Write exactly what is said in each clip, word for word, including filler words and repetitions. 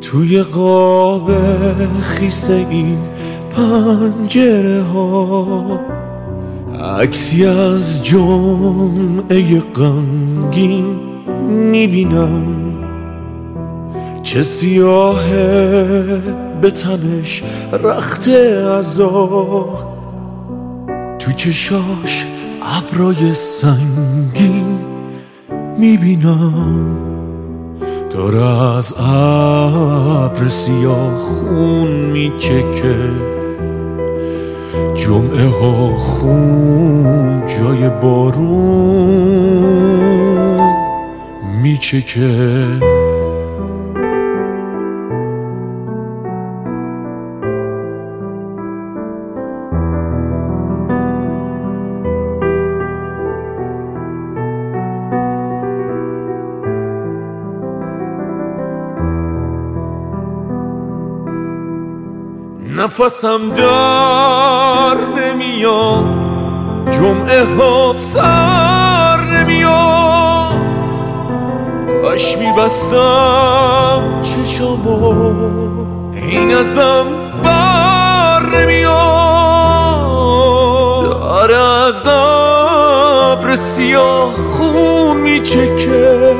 توی قاب خیس این پنجره ها عکسی از جمعه غمگین میبینم، چه سیاهه به تنش رخته عزا، تو چشاش ابرای سنگین میبینم، داره از ابر سیاه خون میچکه، جمعه ها خون جای بارون میچکه. نفسم در نمیاد، جمعه ها سر نمیاد، کاش میبستم چشامو این ازم بر نمیاد، داره از ابر سیاه خون میچکه،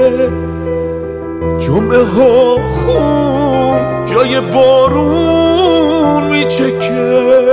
جمعه ها خون جای بارون میچکه.